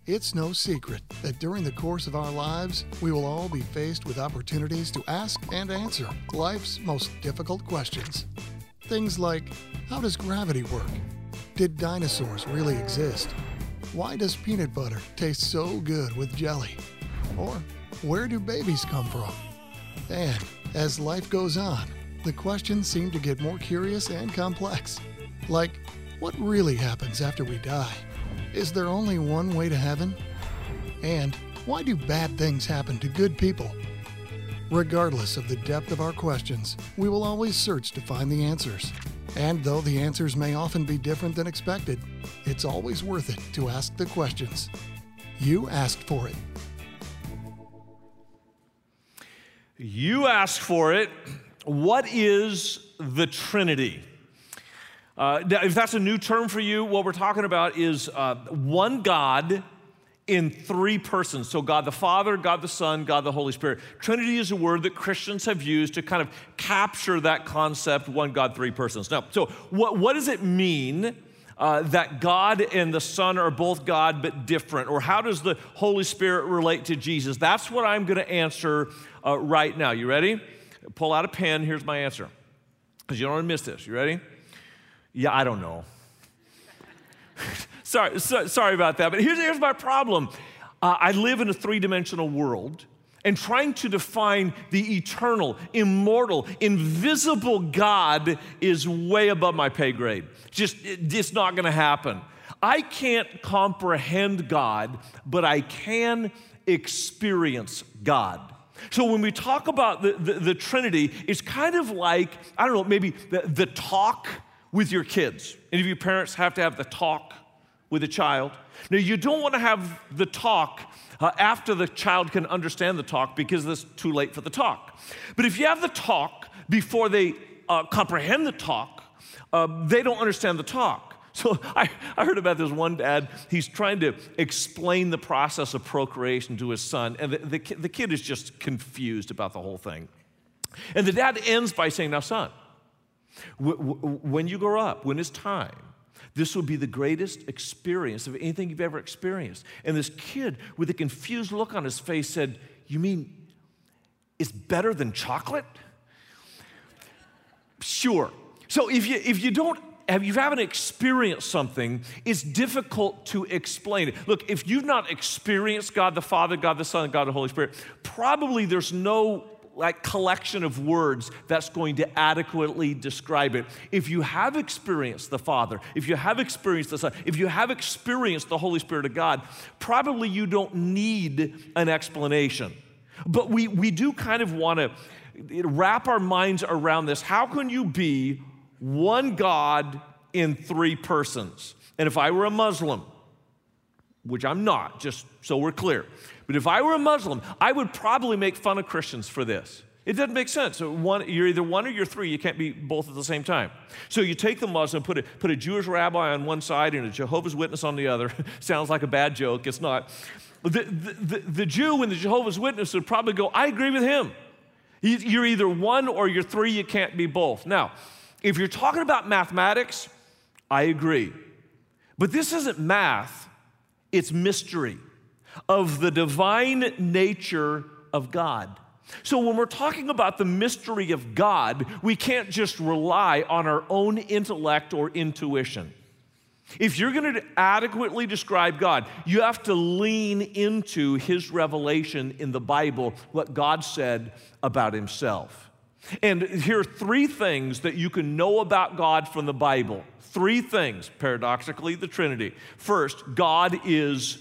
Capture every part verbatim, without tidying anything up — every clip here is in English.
It's no secret that during the course of our lives, we will all be faced with opportunities to ask and answer life's most difficult questions. Things like, how does gravity work? Did dinosaurs really exist? Why does peanut butter taste so good with jelly? Or, where do babies come from? And as life goes on, the questions seem to get more curious and complex. Like, what really happens after we die? Is there only one way to heaven? And why do bad things happen to good people? Regardless of the depth of our questions, we will always search to find the answers. And though the answers may often be different than expected, it's always worth it to ask the questions. You asked for it. You asked for it. What is the Trinity? Uh, if that's a new term for you, what we're talking about is uh, one God in three persons. So God the Father, God the Son, God the Holy Spirit. Trinity is a word that Christians have used to kind of capture that concept, one God, three persons. Now, so what, what does it mean uh, that God and the Son are both God but different? Or how does the Holy Spirit relate to Jesus? That's what I'm going to answer uh, right now. You ready? Pull out a pen. Here's my answer. Because you don't want to miss this. You ready? Yeah, I don't know. sorry, so, sorry about that, but here's, here's my problem. Uh, I live in a three-dimensional world, and trying to define the eternal, immortal, invisible God is way above my pay grade. Just, it, it's not going to happen. I can't comprehend God, but I can experience God. So when we talk about the, the, the Trinity, it's kind of like, I don't know, maybe the, the talk with your kids. Any of you parents have to have the talk with a child? Now, you don't want to have the talk uh, after the child can understand the talk because it's too late for the talk. But if you have the talk before they uh, comprehend the talk, uh, they don't understand the talk. So I, I heard about this one dad. He's trying to explain the process of procreation to his son, and the, the, the kid is just confused about the whole thing. And the dad ends by saying, now, son, when you grow up, when it's time, this will be the greatest experience of anything you've ever experienced. And this kid, with a confused look on his face, said, you mean it's better than chocolate? Sure. So if you if you don't have you haven't experienced something, it's difficult to explain it. Look, if you've not experienced God the Father, God the Son, and God the Holy Spirit, probably there's no like collection of words that's going to adequately describe it. If you have experienced the Father, if you have experienced the Son, if you have experienced the Holy Spirit of God, probably you don't need an explanation. But we, we do kind of want to wrap our minds around this. How can you be one God in three persons? And if I were a Muslim, which I'm not, just so we're clear, but if I were a Muslim, I would probably make fun of Christians for this. It doesn't make sense. So one, you're either one or you're three. You can't be both at the same time. So you take the Muslim, put a, put a Jewish rabbi on one side and a Jehovah's Witness on the other. Sounds like a bad joke. It's not. The, the, the, the Jew and the Jehovah's Witness would probably go, I agree with him. You're either one or you're three. You can't be both. Now, if you're talking about mathematics, I agree. But this isn't math. It's mystery of the divine nature of God. So when we're talking about the mystery of God, we can't just rely on our own intellect or intuition. If you're going to adequately describe God, you have to lean into His revelation in the Bible, what God said about Himself. And here are three things that you can know about God from the Bible. Three things, paradoxically, the Trinity. First, God is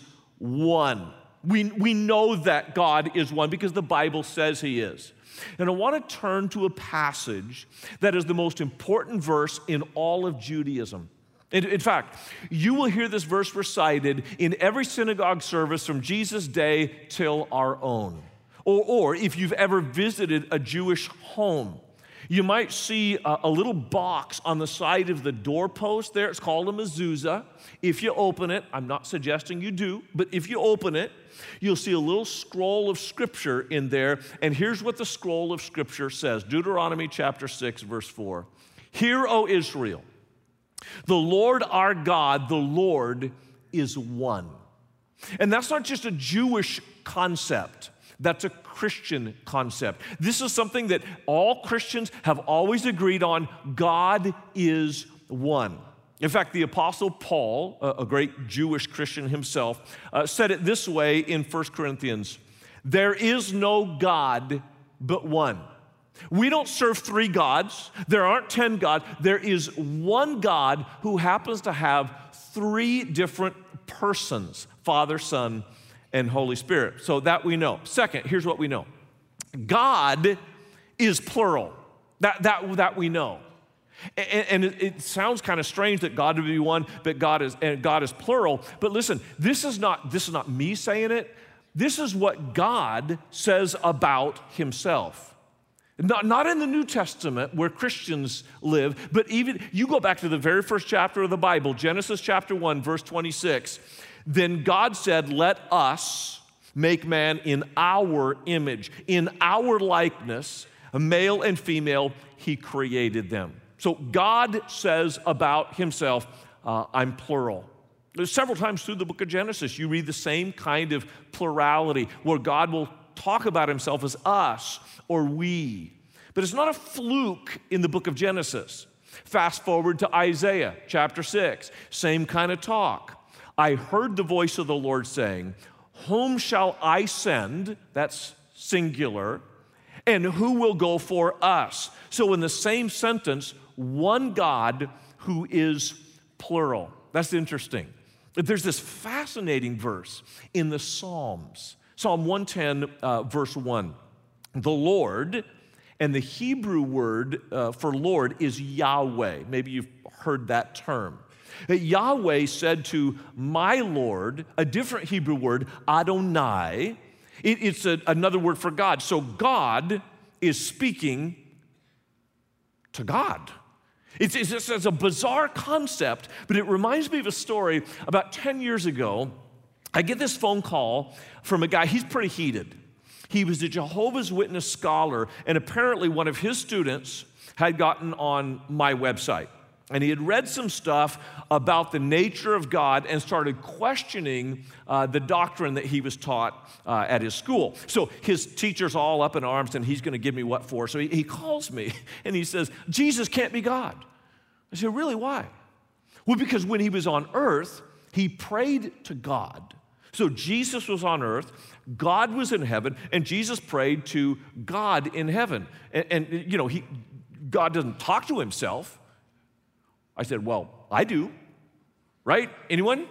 one. We, we know that God is one because the Bible says He is. And I want to turn to a passage that is the most important verse in all of Judaism. In, in fact, you will hear this verse recited in every synagogue service from Jesus' day till our own. Or, or if you've ever visited a Jewish home, you might see a, a little box on the side of the doorpost there. It's called a mezuzah. If you open it, I'm not suggesting you do, but if you open it, you'll see a little scroll of Scripture in there. And here's what the scroll of Scripture says. Deuteronomy chapter six, verse four. Hear, O Israel, the Lord our God, the Lord is one. And that's not just a Jewish concept. That's a Christian concept. This is something that all Christians have always agreed on. God is one. In fact, the Apostle Paul, a great Jewish Christian himself, uh, said it this way in First Corinthians: there is no God but one. We don't serve three gods. There aren't ten gods. There is one God who happens to have three different persons: Father, Son, and Holy Spirit. So that we know. Second, here's what we know. God is plural. That, that, that we know. And, and it, it sounds kind of strange that God would be one, but God is and God is plural. But listen, this is not this is not me saying it. This is what God says about himself. Not, not in the New Testament where Christians live, but even you go back to the very first chapter of the Bible, Genesis chapter one, verse twenty-six. Then God said, let us make man in our image, in our likeness, male and female, he created them. So God says about himself, uh, I'm plural. There's several times through the book of Genesis, you read the same kind of plurality where God will talk about himself as us or we. But it's not a fluke in the book of Genesis. Fast forward to Isaiah chapter six, same kind of talk. I heard the voice of the Lord saying, whom shall I send? That's singular. And who will go for us? So in the same sentence, one God who is plural. That's interesting. There's this fascinating verse in the Psalms. Psalm one ten, uh, verse one. The Lord, and the Hebrew word uh, for Lord is Yahweh. Maybe you've heard that term. Yahweh said to my Lord, a different Hebrew word, Adonai. It, it's a, another word for God. So God is speaking to God. It's, it's, it's a bizarre concept, but it reminds me of a story. About ten years ago, I get this phone call from a guy. He's pretty heated. He was a Jehovah's Witness scholar, and apparently one of his students had gotten on my website. And he had read some stuff about the nature of God and started questioning uh, the doctrine that he was taught uh, at his school. So his teacher's all up in arms, and he's going to give me what for. So he, he calls me, and he says, Jesus can't be God. I said, really, why? Well, because when he was on earth, he prayed to God. So Jesus was on earth, God was in heaven, and Jesus prayed to God in heaven. And, and you know, he, God doesn't talk to himself. I said, well, I do, right? Anyone?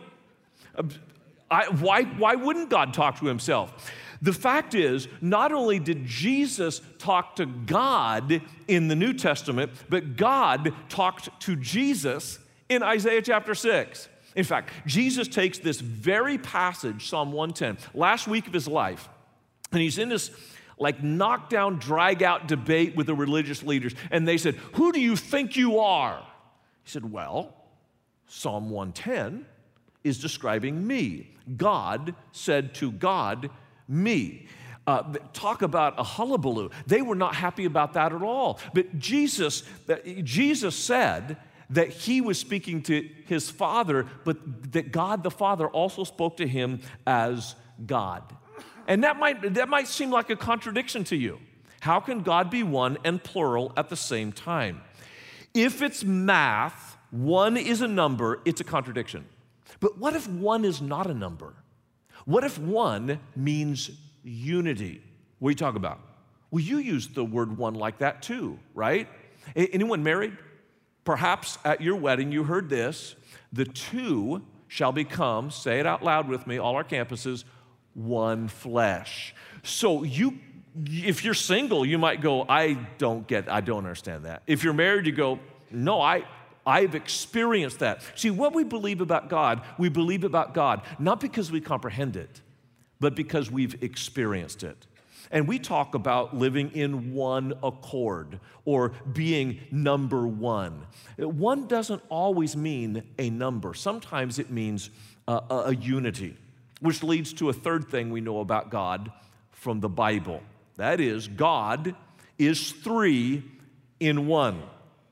I, why, why wouldn't God talk to himself? The fact is, not only did Jesus talk to God in the New Testament, but God talked to Jesus in Isaiah chapter six. In fact, Jesus takes this very passage, Psalm one ten, last week of his life, and he's in this like knockdown, drag-out debate with the religious leaders, and they said, who do you think you are? He said, well, Psalm one ten is describing me. God said to God, me. Uh, talk about a hullabaloo. They were not happy about that at all. But Jesus, Jesus said that he was speaking to his Father, but that God the Father also spoke to him as God. And that might, that might seem like a contradiction to you. How can God be one and plural at the same time? If it's math, one is a number, it's a contradiction. But what if one is not a number? What if one means unity? What are you talking about? Well, you use the word one like that too, right? Anyone married? Perhaps at your wedding you heard this, the two shall become, say it out loud with me, all our campuses, one flesh. So you, if you're single, you might go, I don't get, I don't understand that. If you're married, you go, no, I, I've experienced that. See, what we believe about God, we believe about God, not because we comprehend it, but because we've experienced it. And we talk about living in one accord or being number one. One doesn't always mean a number. Sometimes it means uh, a, a unity, which leads to a third thing we know about God from the Bible. That is, God is three in one.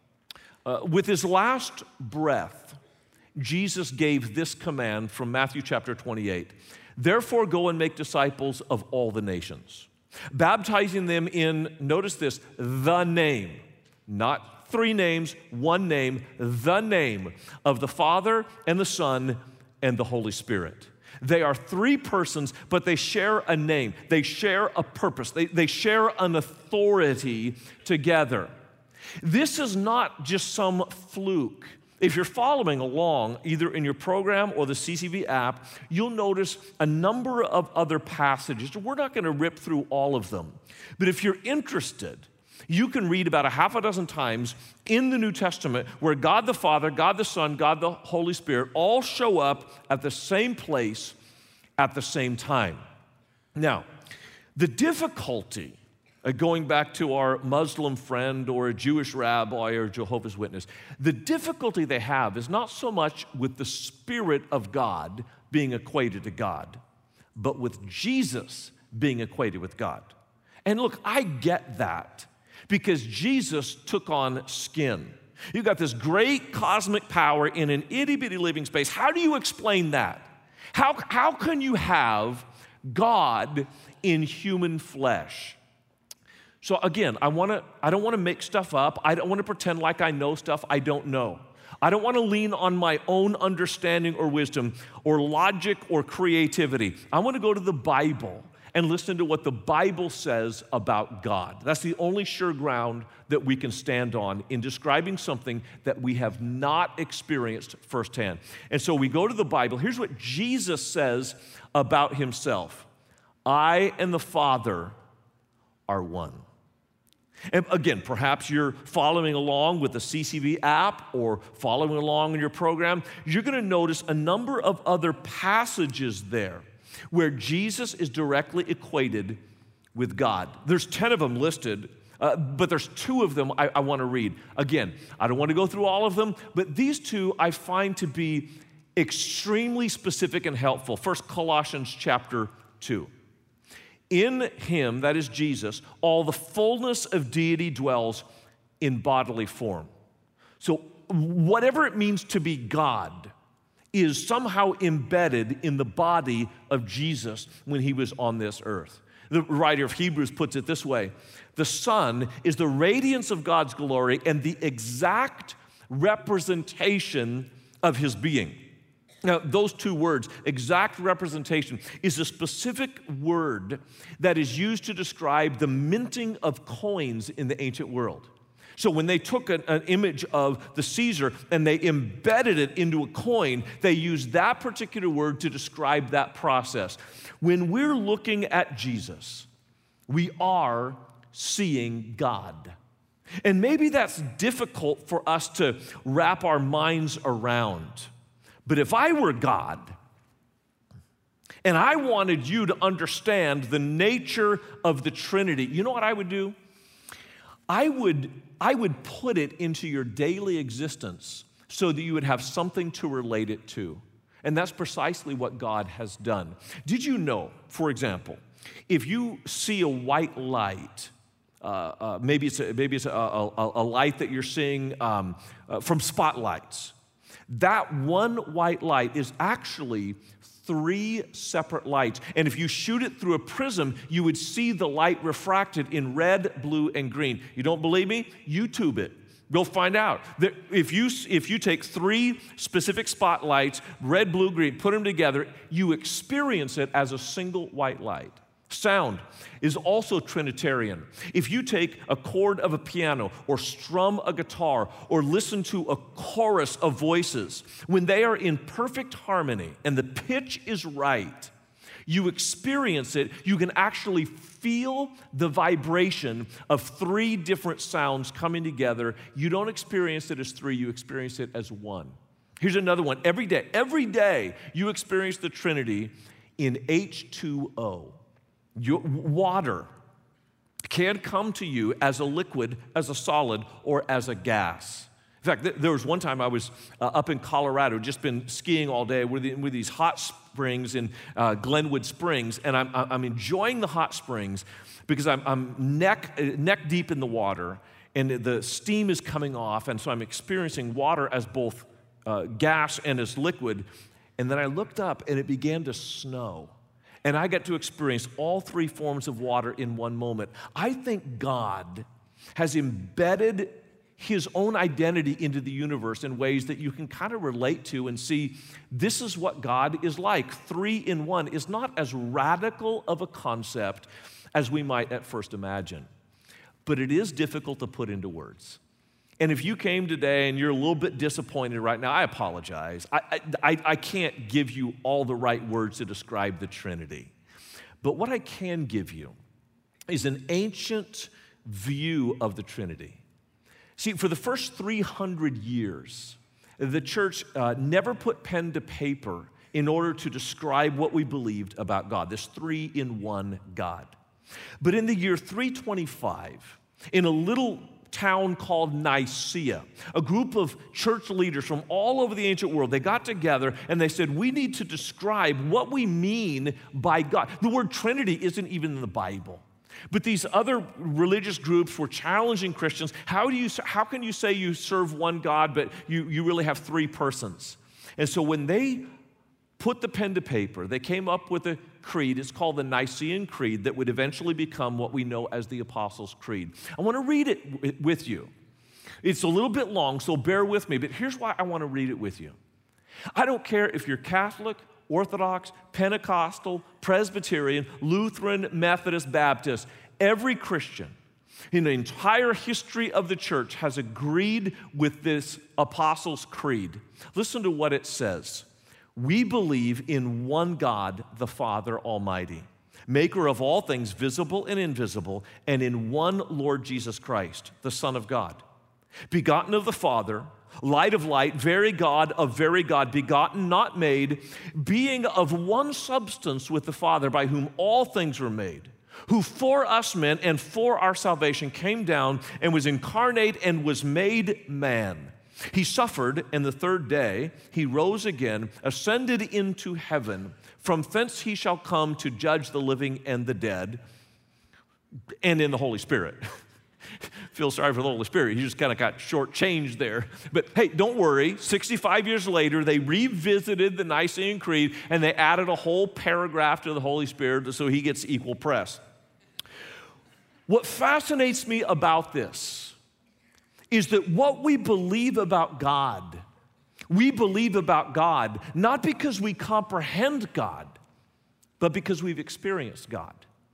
Uh, with his last breath, Jesus gave this command from Matthew chapter twenty-eight. Therefore, go and make disciples of all the nations, baptizing them in, notice this, the name, not three names, one name, the name of the Father and the Son and the Holy Spirit. They are three persons, but they share a name. They share a purpose. They, they share an authority together. This is not just some fluke. If you're following along, either in your program or the C C V app, you'll notice a number of other passages. We're not going to rip through all of them. But if you're interested, you can read about a half a dozen times in the New Testament where God the Father, God the Son, God the Holy Spirit all show up at the same place at the same time. Now, the difficulty, uh, going back to our Muslim friend or a Jewish rabbi or Jehovah's Witness, the difficulty they have is not so much with the Spirit of God being equated to God, but with Jesus being equated with God. And look, I get that, because Jesus took on skin. You've got this great cosmic power in an itty-bitty living space. How do you explain that? How, how can you have God in human flesh? So again, I wanna, I don't want to make stuff up. I don't want to pretend like I know stuff I don't know. I don't want to lean on my own understanding or wisdom or logic or creativity. I want to go to the Bible and listen to what the Bible says about God. That's the only sure ground that we can stand on in describing something that we have not experienced firsthand. And so we go to the Bible. Here's what Jesus says about himself. I and the Father are one. And again, perhaps you're following along with the C C V app or following along in your program. You're going to notice a number of other passages there where Jesus is directly equated with God. There's ten of them listed, uh, but there's two of them I, I want to read. Again, I don't want to go through all of them, but these two I find to be extremely specific and helpful. First, Colossians chapter two. In him, that is Jesus, all the fullness of deity dwells in bodily form. So whatever it means to be God is somehow embedded in the body of Jesus when he was on this earth. The writer of Hebrews puts it this way: the Son is the radiance of God's glory and the exact representation of his being. Now, those two words, exact representation, is a specific word that is used to describe the minting of coins in the ancient world. So when they took an, an image of the Caesar and they embedded it into a coin, they used that particular word to describe that process. When we're looking at Jesus, we are seeing God. And maybe that's difficult for us to wrap our minds around. But if I were God, and I wanted you to understand the nature of the Trinity, you know what I would do? I would, I would put it into your daily existence so that you would have something to relate it to. And that's precisely what God has done. Did you know, for example, if you see a white light, uh, uh, maybe it's, a, maybe it's a, a, a light that you're seeing um, uh, from spotlights, that one white light is actually three separate lights. And if you shoot it through a prism, you would see the light refracted in red, blue, and green. You don't believe me? YouTube it. Go find out. If you, if you take three specific spotlights, red, blue, green, put them together, you experience it as a single white light. Sound is also Trinitarian. If you take a chord of a piano or strum a guitar or listen to a chorus of voices, when they are in perfect harmony and the pitch is right, you experience it. You can actually feel the vibration of three different sounds coming together. You don't experience it as three, you experience it as one. Here's another one. Every day, every day you experience the Trinity in H two O. Your water can come to you as a liquid, as a solid, or as a gas. In fact, th- there was one time I was uh, up in Colorado, just been skiing all day with, the, with these hot springs in uh, Glenwood Springs, and I'm, I'm enjoying the hot springs because I'm, I'm neck, neck deep in the water, and the steam is coming off, and so I'm experiencing water as both uh, gas and as liquid. And then I looked up, and it began to snow. and I got to experience all three forms of water in one moment. I think God has embedded his own identity into the universe in ways that you can kind of relate to and see this is what God is like. Three in one is not as radical of a concept as we might at first imagine, but it is difficult to put into words. And if you came today and you're a little bit disappointed right now, I apologize. I, I, I can't give you all the right words to describe the Trinity. But what I can give you is an ancient view of the Trinity. See, for the first three hundred years, the church uh, never put pen to paper in order to describe what we believed about God, this three-in-one God. But in the year three twenty-five, in a little town called Nicaea, a group of church leaders from all over the ancient world, they got together and they said, we need to describe what we mean by God. The word Trinity isn't even in the Bible. But these other religious groups were challenging Christians. How do you, how can you say you serve one God, but you, you really have three persons? And so when they put the pen to paper, they came up with a creed. It's called the Nicene Creed that would eventually become what we know as the Apostles' Creed. I want to read it with you. It's a little bit long, so bear with me, but here's why I want to read it with you. I don't care if you're Catholic, Orthodox, Pentecostal, Presbyterian, Lutheran, Methodist, Baptist. Every Christian in the entire history of the church has agreed with this Apostles' Creed. Listen to what it says. We believe in one God, the Father Almighty, maker of all things visible and invisible, and in one Lord Jesus Christ, the Son of God, begotten of the Father, light of light, very God of very God, begotten, not made, being of one substance with the Father, by whom all things were made, who for us men and for our salvation came down and was incarnate and was made man. He suffered, and the third day he rose again, ascended into heaven. From thence he shall come to judge the living and the dead, and in the Holy Spirit. Feel sorry for the Holy Spirit. He just kind of got shortchanged there. But hey, don't worry. sixty-five years later, they revisited the Nicene Creed, and they added a whole paragraph to the Holy Spirit so he gets equal press. What fascinates me about this is that what we believe about God, we believe about God not because we comprehend God, but because we've experienced God.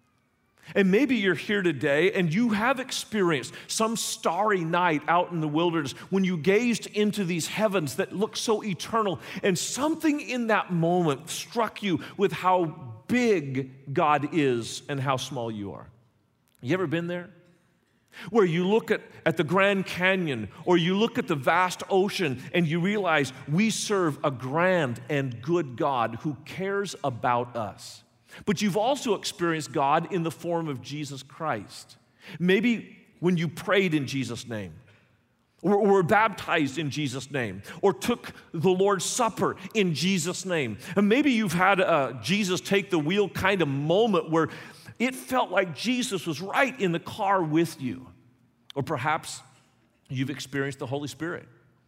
And maybe you're here today and you have experienced some starry night out in the wilderness when you gazed into these heavens that look so eternal, and something in that moment struck you with how big God is and how small you are. You ever been there? Where you look at, at the Grand Canyon, or you look at the vast ocean and you realize we serve a grand and good God who cares about us. But you've also experienced God in the form of Jesus Christ. Maybe when you prayed in Jesus' name, or, or were baptized in Jesus' name, or took the Lord's Supper in Jesus' name. And maybe you've had a Jesus take the wheel kind of moment where it felt like Jesus was right in the car with you. Or perhaps you've experienced the Holy Spirit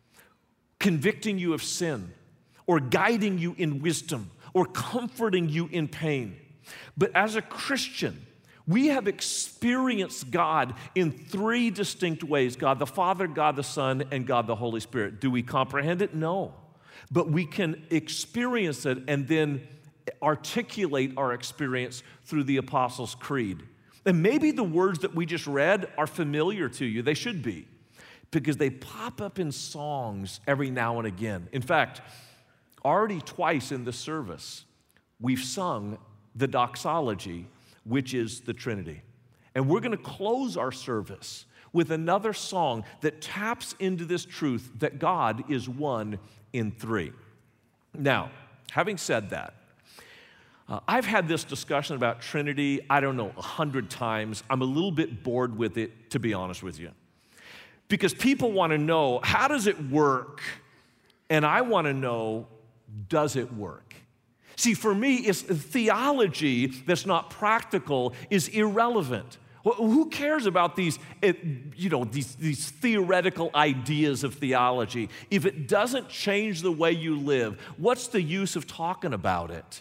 convicting you of sin, or guiding you in wisdom, or comforting you in pain. But as a Christian, we have experienced God in three distinct ways: God the Father, God the Son, and God the Holy Spirit. Do we comprehend it? No. But we can experience it and then articulate our experience through the Apostles' Creed. And maybe the words that we just read are familiar to you. They should be, because they pop up in songs every now and again. In fact, already twice in the service, we've sung the doxology, which is the Trinity. And we're going to close our service with another song that taps into this truth that God is one in three. Now, having said that, Uh, I've had this discussion about Trinity, I don't know, a hundred times. I'm a little bit bored with it, to be honest with you. Because people want to know, how does it work? And I want to know, does it work? See, for me, it's theology that's not practical is irrelevant. Well, who cares about these, you know, these, these theoretical ideas of theology? If it doesn't change the way you live, what's the use of talking about it?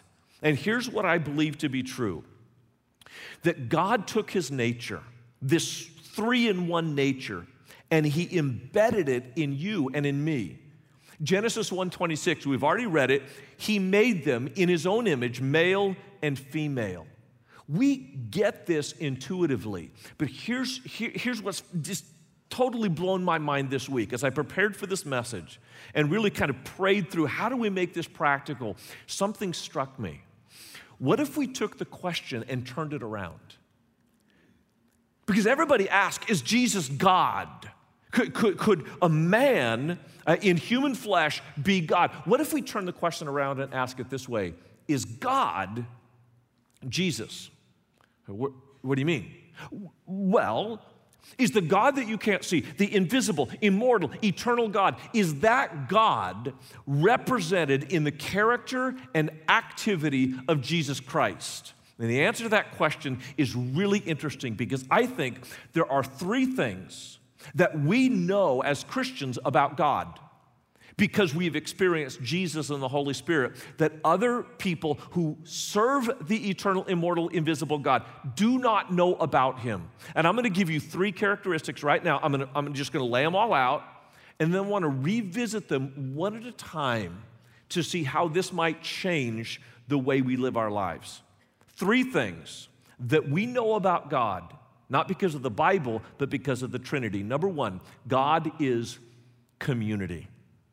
And here's what I believe to be true, that God took his nature, this three-in-one nature, and he embedded it in you and in me. Genesis one twenty-six, we've already read it. He made them in his own image, male and female. We get this intuitively, but here's, here, here's what's just totally blown my mind this week as I prepared for this message and really kind of prayed through how do we make this practical. Something struck me. What if we took the question and turned it around? Because everybody asks, is Jesus God? Could, could, could a man uh, in human flesh be God? What if we turn the question around and ask it this way? Is God Jesus? What, what do you mean? Well, is the God that you can't see, the invisible, immortal, eternal God, is that God represented in the character and activity of Jesus Christ? And the answer to that question is really interesting because I think there are three things that we know as Christians about God because we've experienced Jesus and the Holy Spirit that other people who serve the eternal, immortal, invisible God do not know about him. And I'm going to give you three characteristics right now. I'm, going to, I'm just going to lay them all out and then want to revisit them one at a time to see how this might change the way we live our lives. Three things that we know about God, not because of the Bible, but because of the Trinity. Number one, God is community.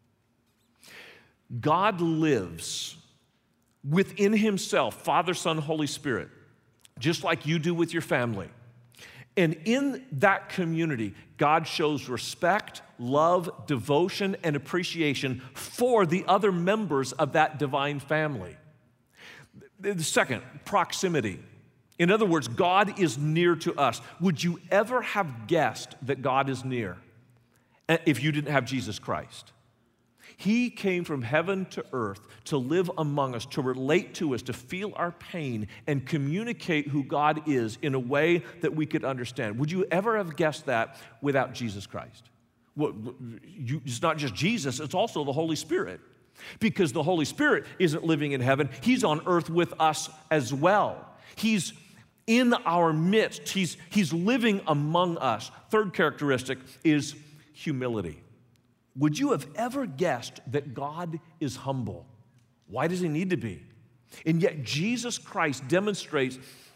God lives within himself, Father, Son, Holy Spirit, just like you do with your family. And in that community, God shows respect, love, devotion, and appreciation for the other members of that divine family. The second, proximity. In other words, God is near to us. Would you ever have guessed that God is near if you didn't have Jesus Christ? He came from heaven to earth to live among us, to relate to us, to feel our pain, and communicate who God is in a way that we could understand. Would you ever have guessed that without Jesus Christ? Well, you, it's not just Jesus, it's also the Holy Spirit. Because the Holy Spirit isn't living in heaven, he's on earth with us as well. He's in our midst. He's, he's living among us. Third characteristic is humility. Would you have ever guessed that God is humble? Why does he need to be? And yet Jesus Christ demonstrates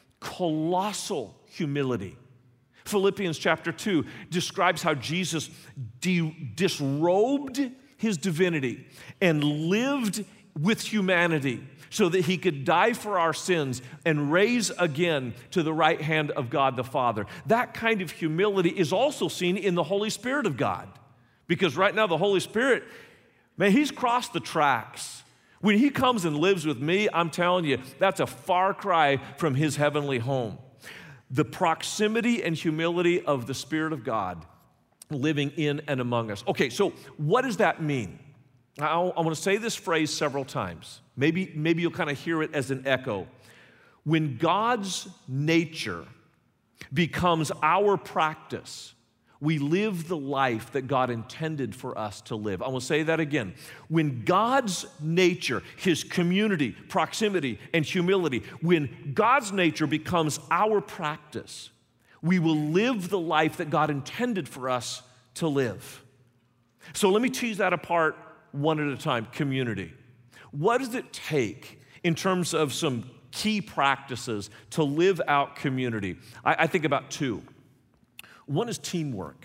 colossal humility. Philippians chapter two describes how Jesus de- disrobed his divinity and lived with humanity so that he could die for our sins and raise again to the right hand of God the Father. That kind of humility is also seen in the Holy Spirit of God. Because right now the Holy Spirit, man, he's crossed the tracks. When he comes and lives with me, I'm telling you, that's a far cry from his heavenly home. The proximity and humility of the Spirit of God living in and among us. Okay, so what does that mean? I, I want to say this phrase several times. Maybe, maybe you'll kind of hear it as an echo. When God's nature becomes our practice, we live the life that God intended for us to live. I will say that again. When God's nature, his community, proximity, and humility, when God's nature becomes our practice, we will live the life that God intended for us to live. So let me tease that apart one at a time. Community. What does it take in terms of some key practices to live out community? I, I think about two. One is teamwork.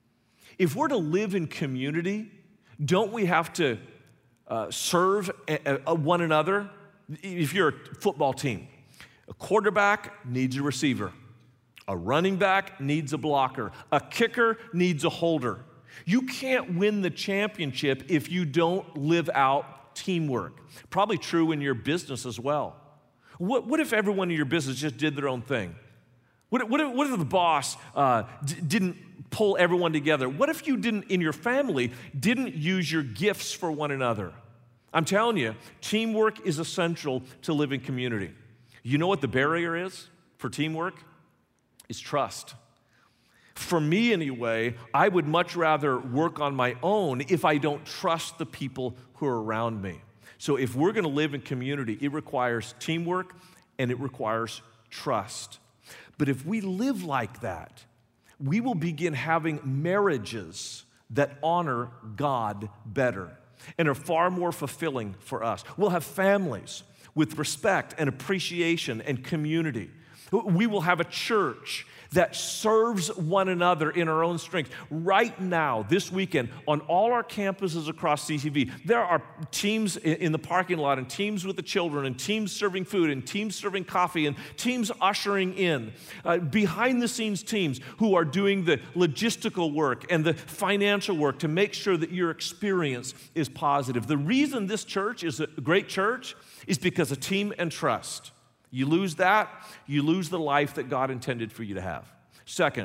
If we're to live in community, don't we have to uh, serve a, a, one another? If you're a football team, a quarterback needs a receiver. A running back needs a blocker. A kicker needs a holder. You can't win the championship if you don't live out teamwork. Probably true in your business as well. What, what if everyone in your business just did their own thing? What, what, if, what if the boss uh, d- didn't pull everyone together? What if you didn't, in your family, didn't use your gifts for one another? I'm telling you, teamwork is essential to live in community. You know what the barrier is for teamwork? It's trust. For me, anyway, I would much rather work on my own if I don't trust the people who are around me. So if we're going to live in community, it requires teamwork and it requires trust. But if we live like that, we will begin having marriages that honor God better and are far more fulfilling for us. We'll have families with respect and appreciation and community. We will have a church that serves one another in our own strength. Right now, this weekend, on all our campuses across C C V, there are teams in the parking lot and teams with the children and teams serving food and teams serving coffee and teams ushering in, uh, behind-the-scenes teams who are doing the logistical work and the financial work to make sure that your experience is positive. The reason this church is a great church is because of team and trust. You lose that, you lose the life that God intended for you to have. Second,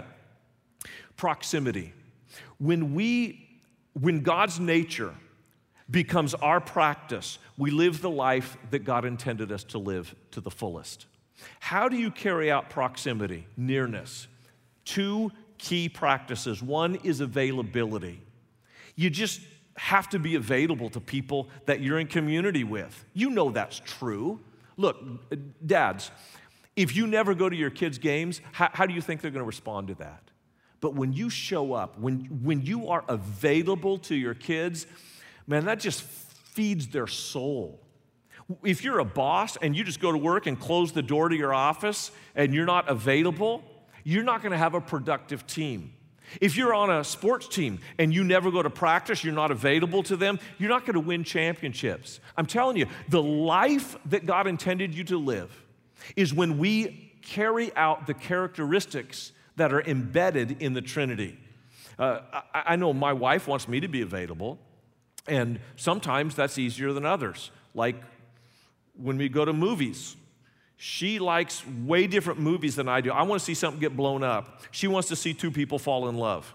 proximity. When we, when God's nature becomes our practice, we live the life that God intended us to live to the fullest. How do you carry out proximity, nearness? Two key practices. One is availability. You just have to be available to people that you're in community with. You know that's true. Look, dads, if you never go to your kids' games, how, how do you think they're going to respond to that? But when you show up, when, when you are available to your kids, man, that just feeds their soul. If you're a boss and you just go to work and close the door to your office and you're not available, you're not going to have a productive team. If you're on a sports team and you never go to practice, you're not available to them, you're not going to win championships. I'm telling you, the life that God intended you to live is when we carry out the characteristics that are embedded in the Trinity. Uh, I, I know my wife wants me to be available, and sometimes that's easier than others. Like when we go to movies, she likes way different movies than I do. I want to see something get blown up. She wants to see two people fall in love.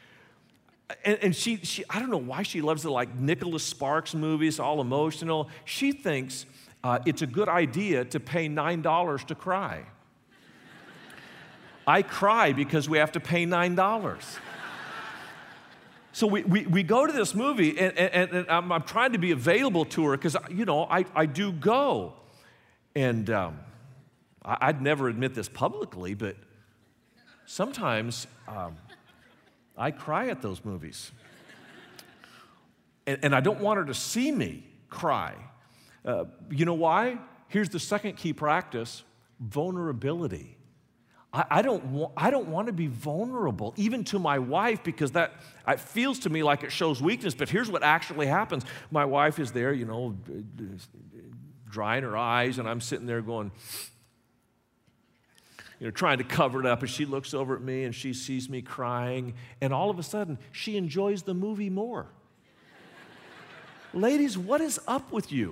And, and she, she, I don't know why she loves the like Nicholas Sparks movies, all emotional. She thinks uh, it's a good idea to pay nine dollars to cry. I cry because we have to pay nine dollars. So we, we, we go to this movie, and, and, and I'm, I'm trying to be available to her because, you know, I, I do go. And um, I'd never admit this publicly, but sometimes um, I cry at those movies. And, and I don't want her to see me cry. Uh, you know why? Here's the second key practice, vulnerability. I, I don't wa- I don't want to be vulnerable, even to my wife, because that it feels to me like it shows weakness, but here's what actually happens. My wife is there, you know, drying her eyes, and I'm sitting there going, you know, trying to cover it up, and she looks over at me, and she sees me crying, and all of a sudden, she enjoys the movie more. Ladies, what is up with you?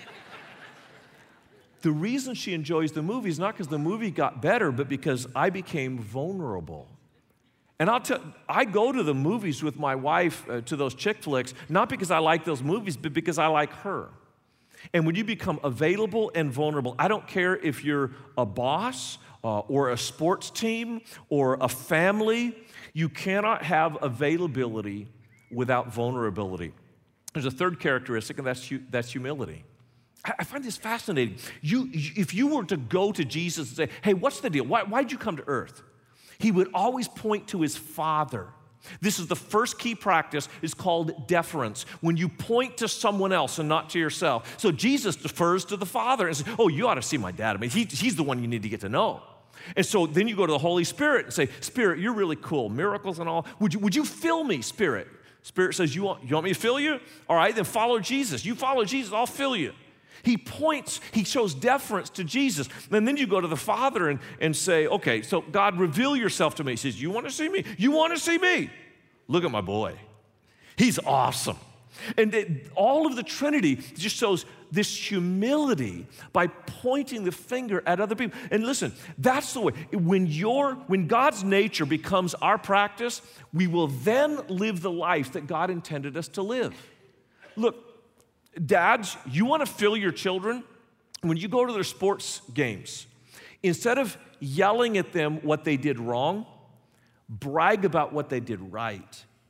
The reason she enjoys the movie is not because the movie got better, but because I became vulnerable. And I'll tell, I go to the movies with my wife, uh, to those chick flicks, not because I like those movies, but because I like her. And when you become available and vulnerable, I don't care if you're a boss uh, or a sports team or a family, you cannot have availability without vulnerability. There's a third characteristic, and that's, hu- that's humility. I, I find this fascinating. You, if you were to go to Jesus and say, hey, what's the deal? Why, why'd you come to earth? He would always point to his Father. This is the first key practice. It's called deference, when you point to someone else and not to yourself. So Jesus defers to the Father and says, oh, you ought to see my dad. I mean, he, he's the one you need to get to know. And so then you go to the Holy Spirit and say, Spirit, you're really cool, miracles and all. Would you, would you fill me, Spirit? Spirit says, you want, you want me to fill you? All right, then follow Jesus. You follow Jesus, I'll fill you. He points, he shows deference to Jesus. And then you go to the Father and, and say, okay, so God, reveal yourself to me. He says, you want to see me? You want to see me? Look at my boy. He's awesome. And it, all of the Trinity just shows this humility by pointing the finger at other people. And listen, that's the way. When, your, when God's nature becomes our practice, we will then live the life that God intended us to live. Look, dads, you want to fill your children? When you go to their sports games, instead of yelling at them what they did wrong, brag about what they did right.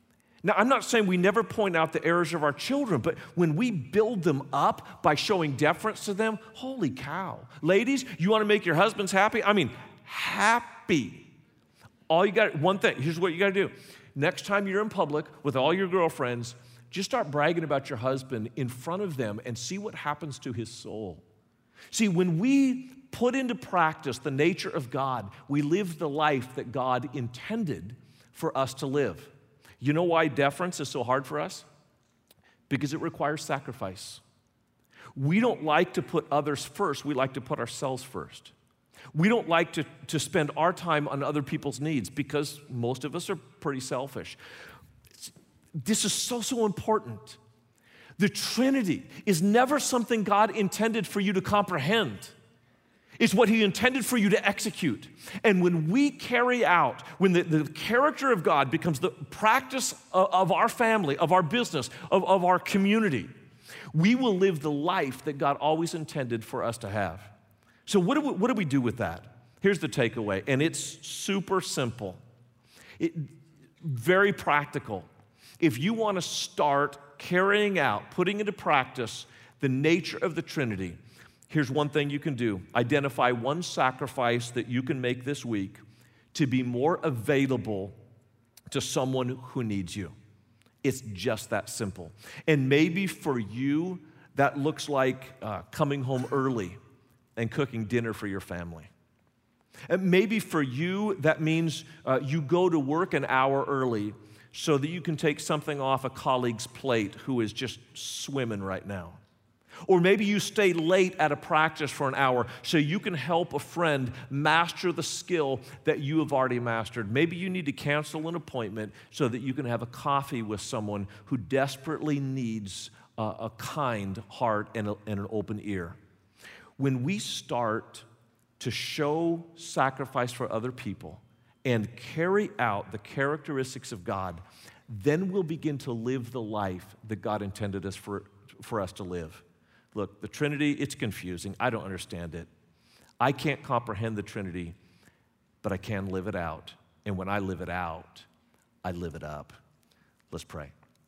Now, I'm not saying we never point out the errors of our children, but when we build them up by showing deference to them, holy cow. Ladies, you want to make your husbands happy? I mean, happy. All you got, one thing, here's what you got to do. Next time you're in public with all your girlfriends, just start bragging about your husband in front of them and see what happens to his soul. See, when we put into practice the nature of God, we live the life that God intended for us to live. You know why deference is so hard for us? Because it requires sacrifice. We don't like to put others first. We like to put ourselves first. We don't like to, to spend our time on other people's needs because most of us are pretty selfish. This is so, so important. The Trinity is never something God intended for you to comprehend. It's what He intended for you to execute. And when we carry out, when the, the character of God becomes the practice of, of our family, of our business, of, of our community, we will live the life that God always intended for us to have. So what do we, what do, we do with that? Here's the takeaway, and it's super simple. It, very practical. If you want to start carrying out, putting into practice the nature of the Trinity, here's one thing you can do. Identify one sacrifice that you can make this week to be more available to someone who needs you. It's just that simple. And maybe for you, that looks like uh, coming home early and cooking dinner for your family. And maybe for you, that means uh, you go to work an hour early so that you can take something off a colleague's plate who is just swimming right now. Or maybe you stay late at a practice for an hour so you can help a friend master the skill that you have already mastered. Maybe you need to cancel an appointment so that you can have a coffee with someone who desperately needs a, a kind heart and, a, and an open ear. When we start to show sacrifice for other people and carry out the characteristics of God, then we'll begin to live the life that God intended us for, for us to live. Look, the Trinity, it's confusing. I don't understand it. I can't comprehend the Trinity, but I can live it out. And when I live it out, I live it up. Let's pray.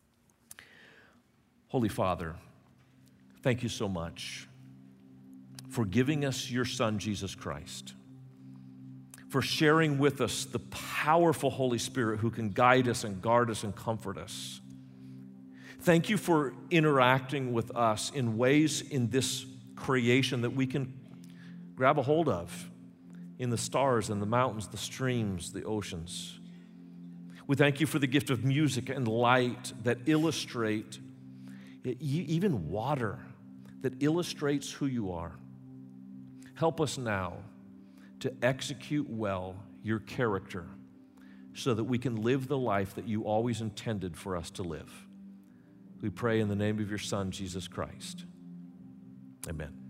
Holy Father, thank you so much for giving us your Son, Jesus Christ, for sharing with us the powerful Holy Spirit who can guide us and guard us and comfort us. Thank you for interacting with us in ways in this creation that we can grab a hold of, in the stars and the mountains, the streams, the oceans. We thank you for the gift of music and light that illustrate, even water, that illustrates who you are. Help us now to execute well your character so that we can live the life that you always intended for us to live. We pray in the name of your Son, Jesus Christ. Amen.